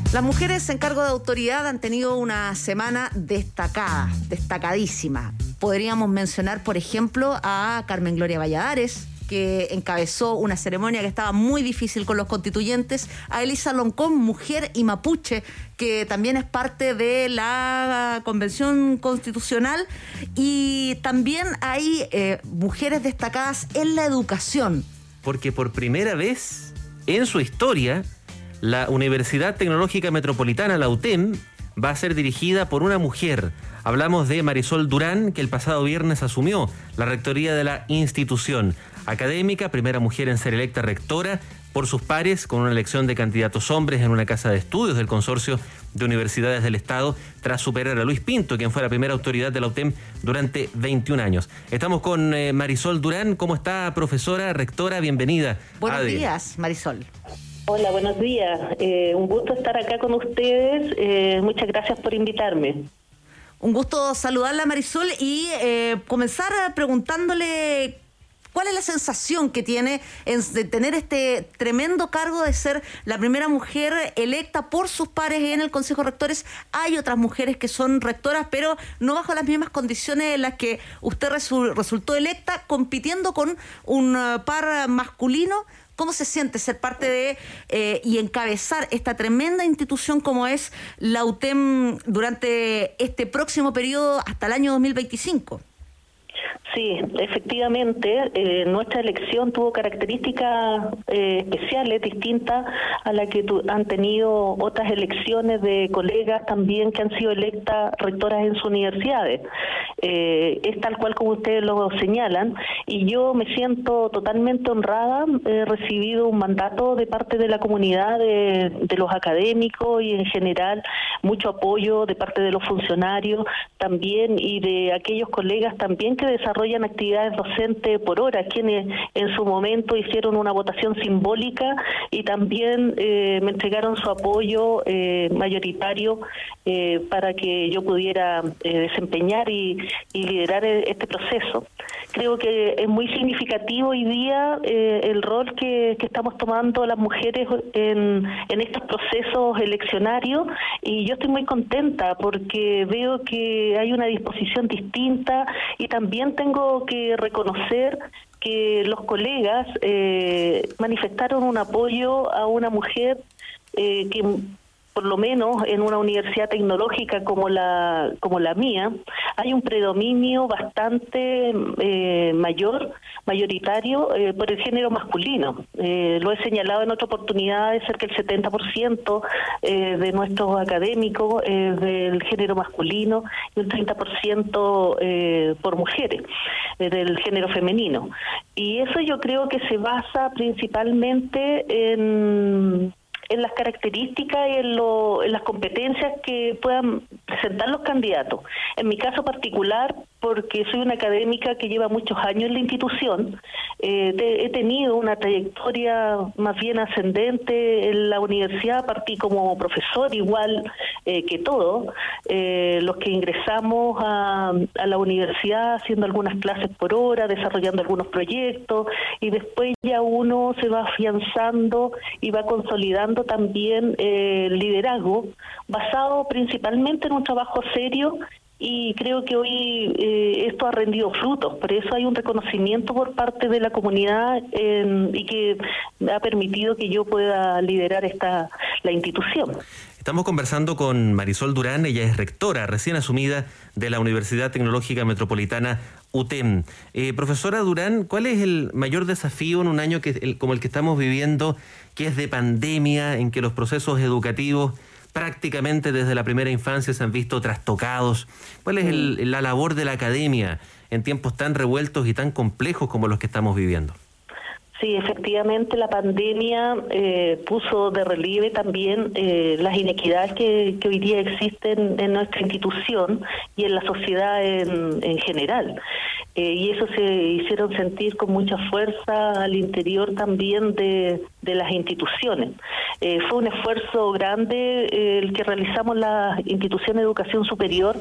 Las mujeres en cargo de autoridad han tenido una semana destacadísima. Podríamos mencionar, por ejemplo, a Carmen Gloria Valladares, que encabezó una ceremonia que estaba muy difícil con los constituyentes, a Elisa Loncón, mujer y mapuche, que también es parte de la Convención Constitucional, y también hay mujeres destacadas en la educación. Porque por primera vez en su historia, la Universidad Tecnológica Metropolitana, la UTEM, va a ser dirigida por una mujer. Hablamos de Marisol Durán, que el pasado viernes asumió la rectoría de la institución académica, primera mujer en ser electa rectora por sus pares, con una elección de candidatos hombres en una casa de estudios del Consorcio de Universidades del Estado, tras superar a Luis Pinto, quien fue la primera autoridad de la UTEM durante 21 años. Estamos con Marisol Durán. ¿Cómo está, profesora, rectora? Bienvenida. Buenos días, Marisol. Hola, buenos días. Un gusto estar acá con ustedes. Muchas gracias por invitarme. Un gusto saludarla, Marisol, y comenzar preguntándole cuál es la sensación que tiene de tener este tremendo cargo de ser la primera mujer electa por sus pares en el Consejo de Rectores. Hay otras mujeres que son rectoras, pero no bajo las mismas condiciones en las que usted resultó electa, compitiendo con un par masculino. ¿Cómo se siente ser parte de y encabezar esta tremenda institución como es la UTEM durante este próximo periodo hasta el año 2025? Sí, efectivamente, nuestra elección tuvo características especiales, distintas a las que han tenido otras elecciones de colegas también que han sido electas rectoras en sus universidades. Es tal cual como ustedes lo señalan, y yo me siento totalmente honrada. He recibido un mandato de parte de la comunidad, de los académicos y en general mucho apoyo de parte de los funcionarios también, y de aquellos colegas también que desarrollan actividades docentes por hora, quienes en su momento hicieron una votación simbólica y también me entregaron su apoyo mayoritario para que yo pudiera desempeñar y liderar este proceso. Creo que es muy significativo hoy día el rol que estamos tomando las mujeres en estos procesos eleccionarios, y yo estoy muy contenta porque veo que hay una disposición distinta, y también tengo que reconocer que los colegas manifestaron un apoyo a una mujer que por lo menos en una universidad tecnológica como la mía, hay un predominio bastante mayoritario por el género masculino. Lo he señalado en otras oportunidades, cerca del 70% de nuestros académicos del género masculino y un 30% por mujeres, del género femenino. Y eso yo creo que se basa principalmente en las características y en las competencias que puedan presentar los candidatos. En mi caso particular, porque soy una académica que lleva muchos años en la institución, he tenido una trayectoria más bien ascendente en la universidad. Partí como profesor igual que todos los que ingresamos a la universidad, haciendo algunas clases por hora, desarrollando algunos proyectos, y después ya uno se va afianzando y va consolidando también el liderazgo basado principalmente en un trabajo serio, y creo que hoy esto ha rendido frutos. Por eso hay un reconocimiento por parte de la comunidad y que ha permitido que yo pueda liderar la institución. Estamos conversando con Marisol Durán. Ella es rectora recién asumida de la Universidad Tecnológica Metropolitana UTEM. Profesora Durán, ¿cuál es el mayor desafío en un año como el que estamos viviendo, que es de pandemia, en que los procesos educativos prácticamente desde la primera infancia se han visto trastocados? ¿Cuál es la labor de la academia en tiempos tan revueltos y tan complejos como los que estamos viviendo? Sí, efectivamente la pandemia puso de relieve también las inequidades que hoy día existen en nuestra institución y en la sociedad en general. Y eso se hicieron sentir con mucha fuerza al interior también de las instituciones. Fue un esfuerzo grande el que realizamos las instituciones de educación superior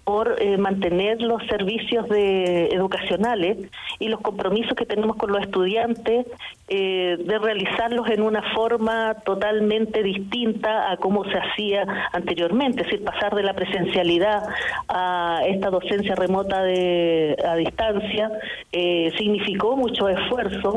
por mantener los servicios educacionales y los compromisos que tenemos con los estudiantes de realizarlos en una forma totalmente distinta a cómo se hacía anteriormente, es decir, pasar de la presencialidad a esta docencia remota a distancia significó mucho esfuerzo.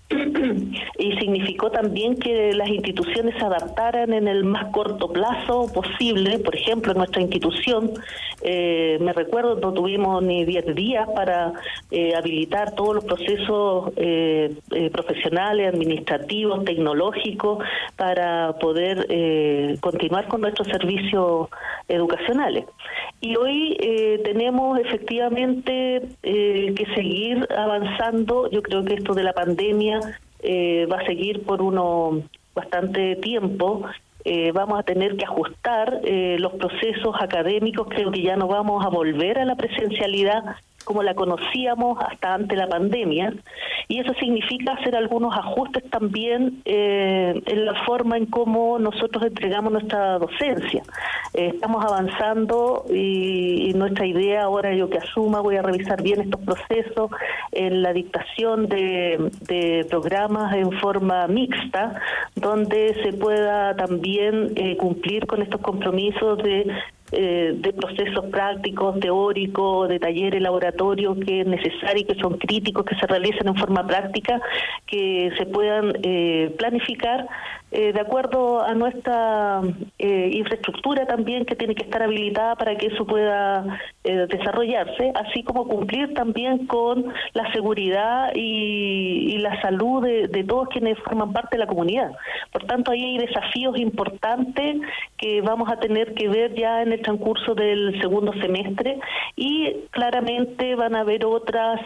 Y significó también que las instituciones se adaptaran en el más corto plazo posible. Por ejemplo, en nuestra institución, me recuerdo, no tuvimos ni 10 días para habilitar todos los procesos profesionales, administrativos, tecnológicos, para poder continuar con nuestros servicios educacionales. Y hoy tenemos efectivamente que seguir avanzando. Yo creo que esto de la pandemia va a seguir por bastante tiempo. Vamos a tener que ajustar los procesos académicos. Creo que ya no vamos a volver a la presencialidad como la conocíamos hasta antes de la pandemia, y eso significa hacer algunos ajustes también en la forma en cómo nosotros entregamos nuestra docencia. Estamos avanzando y nuestra idea, ahora yo que asuma, voy a revisar bien estos procesos en la dictación de programas en forma mixta, donde se pueda también cumplir con estos compromisos de procesos prácticos, teóricos, de talleres, laboratorios que es necesario y que son críticos, que se realicen en forma práctica, que se puedan planificar de acuerdo a nuestra infraestructura también, que tiene que estar habilitada para que eso pueda desarrollarse, así como cumplir también con la seguridad y la salud de todos quienes forman parte de la comunidad. Por tanto, ahí hay desafíos importantes que vamos a tener que ver ya en el transcurso del segundo semestre, y claramente van a haber otras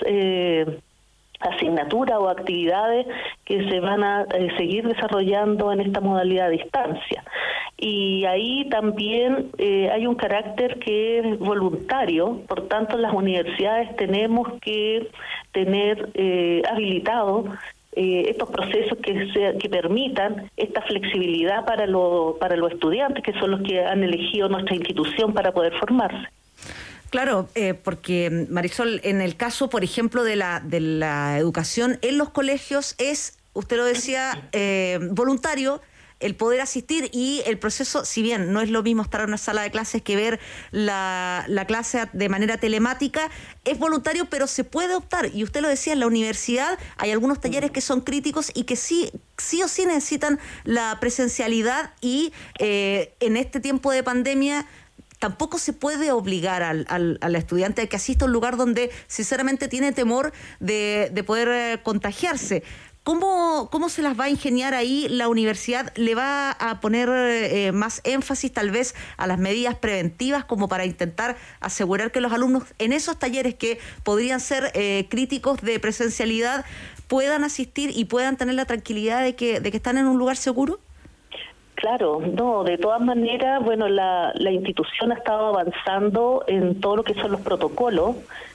asignaturas o actividades que se van a seguir desarrollando en esta modalidad a distancia. Y ahí también hay un carácter que es voluntario, por tanto las universidades tenemos que tener habilitado estos procesos que permitan esta flexibilidad para los estudiantes, que son los que han elegido nuestra institución para poder formarse. Claro, porque Marisol, en el caso, por ejemplo, de la educación en los colegios es, usted lo decía, voluntario el poder asistir, y el proceso, si bien no es lo mismo estar en una sala de clases que ver la clase de manera telemática, es voluntario, pero se puede optar. Y usted lo decía, en la universidad hay algunos talleres que son críticos y que sí o sí necesitan la presencialidad, y en este tiempo de pandemia tampoco se puede obligar al estudiante a que asista a un lugar donde sinceramente tiene temor de poder contagiarse. ¿Cómo se las va a ingeniar ahí? ¿La universidad le va a poner más énfasis tal vez a las medidas preventivas, como para intentar asegurar que los alumnos en esos talleres que podrían ser críticos de presencialidad puedan asistir y puedan tener la tranquilidad de que están en un lugar seguro? Claro, no, de todas maneras, bueno, la institución ha estado avanzando en todo lo que son los protocolos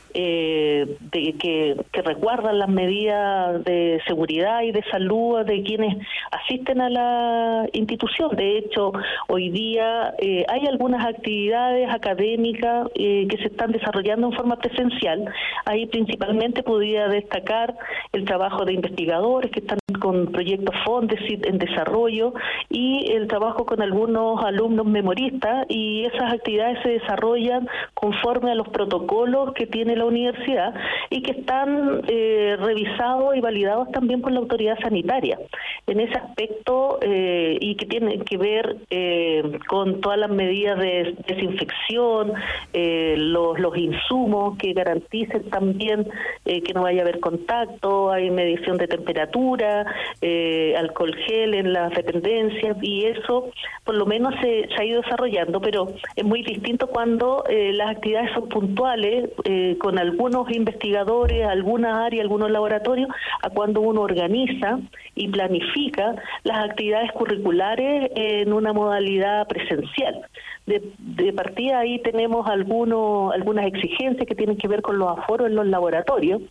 que resguardan las medidas de seguridad y de salud de quienes asisten a la institución. De hecho, hoy día hay algunas actividades académicas que se están desarrollando en forma presencial. Ahí principalmente podría destacar el trabajo de investigadores que están con proyectos FONDESIT en desarrollo, y el trabajo con algunos alumnos memoristas, y esas actividades se desarrollan conforme a los protocolos que tiene la universidad y que están revisados y validados también por la autoridad sanitaria. En ese aspecto, y que tienen que ver con todas las medidas de desinfección, los insumos que garanticen también que no vaya a haber contacto, hay medición de temperatura, alcohol gel en las dependencias, y eso por lo menos se ha ido desarrollando, pero es muy distinto cuando las actividades son puntuales, con algunos investigadores, algunas áreas, algunos laboratorios, a cuando uno organiza y planifica las actividades curriculares en una modalidad presencial. De partida ahí tenemos algunas exigencias que tienen que ver con los aforos en los laboratorios,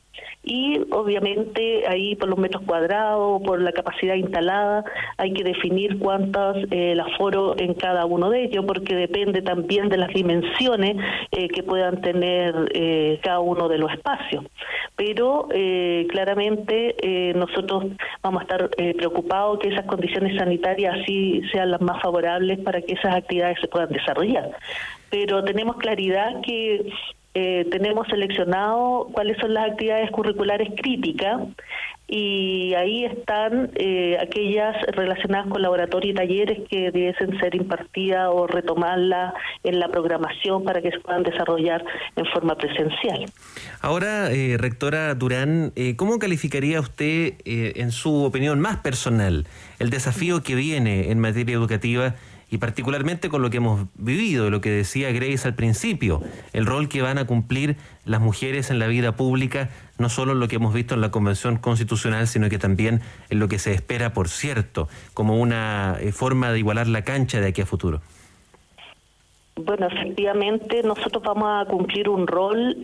y obviamente ahí por los metros cuadrados, por la capacidad instalada, hay que definir cuántos el aforo en cada uno de ellos, porque depende también de las dimensiones que puedan tener cada uno de los espacios. Pero claramente nosotros vamos a estar preocupados que esas condiciones sanitarias así sean las más favorables para que esas actividades se puedan desarrollar. Pero tenemos claridad que tenemos seleccionado cuáles son las actividades curriculares críticas, y ahí están aquellas relacionadas con laboratorio y talleres que debiesen ser impartidas o retomarlas en la programación para que se puedan desarrollar en forma presencial. Ahora, rectora Durán, ¿cómo calificaría usted, en su opinión más personal, el desafío que viene en materia educativa, y particularmente con lo que hemos vivido, lo que decía Grace al principio, el rol que van a cumplir las mujeres en la vida pública, no solo en lo que hemos visto en la Convención Constitucional, sino que también en lo que se espera, por cierto, como una forma de igualar la cancha de aquí a futuro? Bueno, efectivamente nosotros vamos a cumplir un rol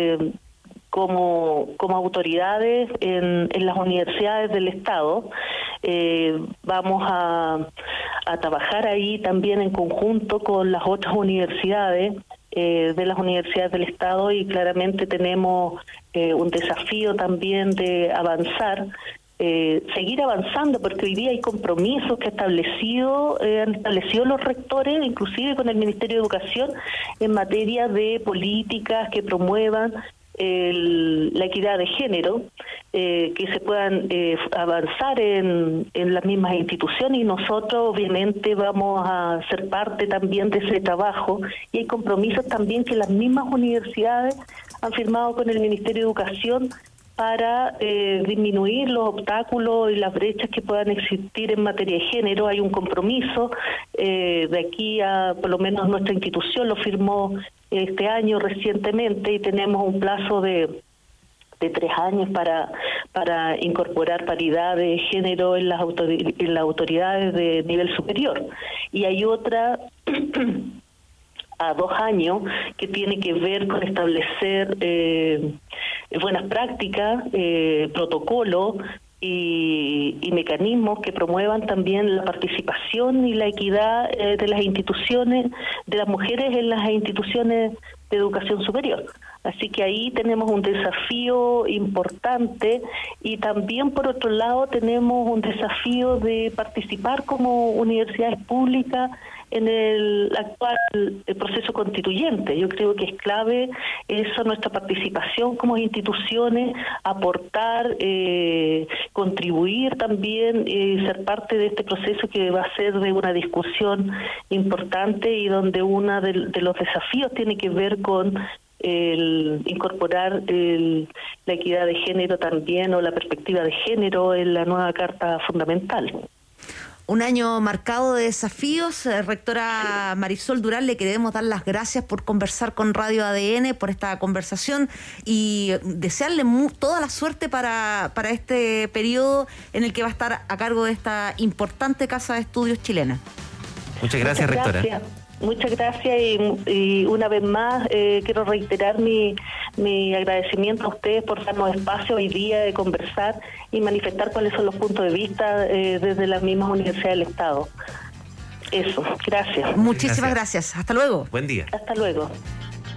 como autoridades en las universidades del Estado. Vamos a trabajar ahí también en conjunto con las otras universidades de las universidades del Estado, y claramente tenemos un desafío también de avanzar, seguir avanzando, porque hoy día hay compromisos que han establecido los rectores, inclusive con el Ministerio de Educación, en materia de políticas que promuevan la equidad de género, que se puedan avanzar en las mismas instituciones, y nosotros obviamente vamos a ser parte también de ese trabajo, y hay compromisos también que las mismas universidades han firmado con el Ministerio de Educación para disminuir los obstáculos y las brechas que puedan existir en materia de género. Hay un compromiso de aquí a, por lo menos nuestra institución lo firmó este año recientemente, y tenemos un plazo de 3 años para incorporar paridad de género en las autoridades de nivel superior. Y hay otra a 2 años que tiene que ver con establecer buenas prácticas, protocolos y mecanismos que promuevan también la participación y la equidad de las instituciones, de las mujeres en las instituciones de educación superior. Así que ahí tenemos un desafío importante, y también por otro lado tenemos un desafío de participar como universidades públicas en el actual proceso constituyente. Yo creo que es clave eso, nuestra participación como instituciones, aportar, contribuir también, ser parte de este proceso que va a ser de una discusión importante, y donde uno de los desafíos tiene que ver con el incorporar la equidad de género también, o la perspectiva de género en la nueva Carta Fundamental. Un año marcado de desafíos. Rectora Marisol Durán, le queremos dar las gracias por conversar con Radio ADN, por esta conversación, y desearle toda la suerte para este periodo en el que va a estar a cargo de esta importante Casa de Estudios chilena. Muchas gracias, rectora. Muchas gracias, y una vez más quiero reiterar mi agradecimiento a ustedes por darnos espacio hoy día de conversar y manifestar cuáles son los puntos de vista desde las mismas universidades del Estado. Eso, gracias. Muchísimas gracias. Hasta luego. Buen día. Hasta luego.